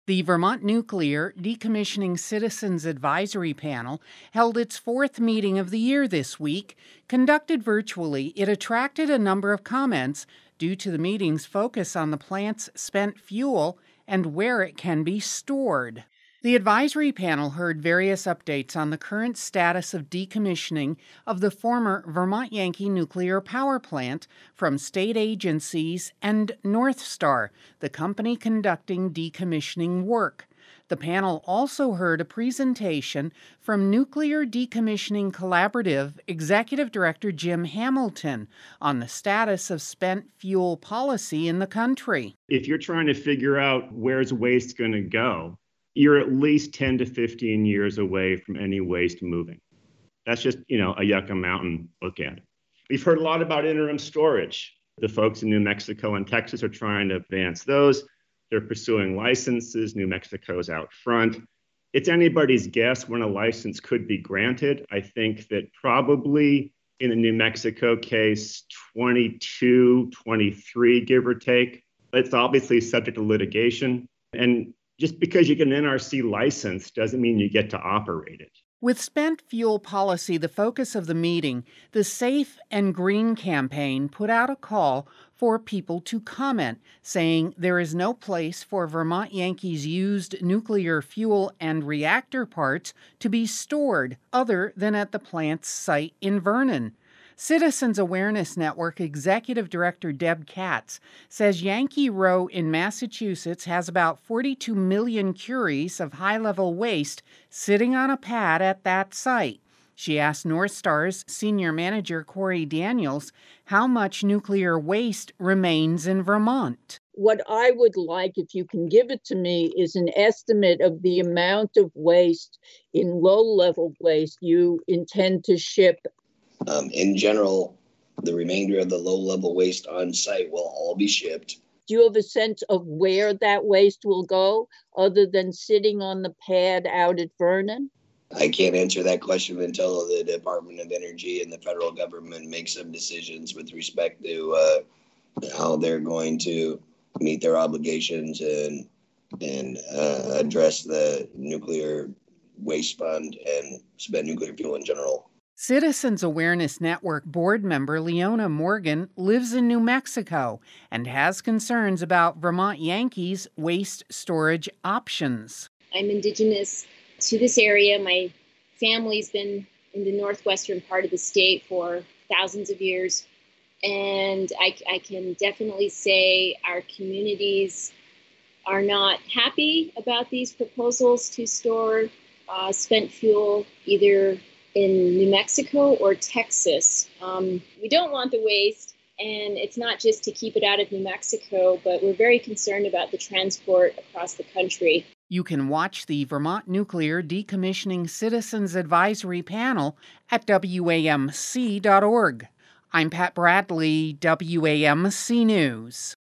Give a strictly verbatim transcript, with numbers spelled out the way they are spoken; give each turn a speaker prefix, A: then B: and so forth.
A: The Vermont Nuclear Decommissioning Citizens Advisory Panel held its fourth meeting of the year this week. Conducted virtually, it attracted a number of comments due to the meeting's focus on the plant's spent fuel and where it can be stored. The advisory panel heard various updates on the current status of decommissioning of the former Vermont Yankee nuclear power plant from state agencies and Northstar, the company conducting decommissioning work. The panel also heard a presentation from Nuclear Decommissioning Collaborative Executive Director Jim Hamilton on the status of spent fuel policy in the country.
B: If you're trying to figure out where's waste going to go, you're at least ten to fifteen years away from any waste moving. That's just, you know, a Yucca Mountain look at it. We've heard a lot about interim storage. The folks in New Mexico and Texas are trying to advance those. They're pursuing licenses. New Mexico's out front. It's anybody's guess when a license could be granted. I think that probably in the New Mexico case, twenty-two, twenty-three, give or take. It's obviously subject to litigation. And just because you get an N R C license doesn't mean you get to operate it.
A: With spent fuel policy the focus of the meeting, the Safe and Green campaign put out a call for people to comment, saying there is no place for Vermont Yankees used nuclear fuel and reactor parts to be stored other than at the plant's site in Vernon. Citizens Awareness Network Executive Director Deb Katz says Yankee Row in Massachusetts has about forty-two million curies of high-level waste sitting on a pad at that site. She asked Northstar's Senior Manager Corey Daniels how much nuclear waste remains in Vermont.
C: What I would like, if you can give it to me, is an estimate of the amount of waste in low-level waste you intend to ship.
D: Um, in general, the remainder of the low-level waste on site will all be shipped.
C: Do you have a sense of where that waste will go other than sitting on the pad out at Vernon?
D: I can't answer that question until the Department of Energy and the federal government make some decisions with respect to uh, how they're going to meet their obligations and and uh, address the nuclear waste fund and spent nuclear fuel in general.
A: Citizens Awareness Network board member Leona Morgan lives in New Mexico and has concerns about Vermont Yankees' waste storage options.
E: I'm indigenous to this area. My family's been in the northwestern part of the state for thousands of years. And I, I can definitely say our communities are not happy about these proposals to store uh, spent fuel either in New Mexico or Texas. Um, we don't want the waste, and it's not just to keep it out of New Mexico, but we're very concerned about the transport across the country.
A: You can watch the Vermont Nuclear Decommissioning Citizens Advisory Panel at W A M C dot org. I'm Pat Bradley, W A M C News.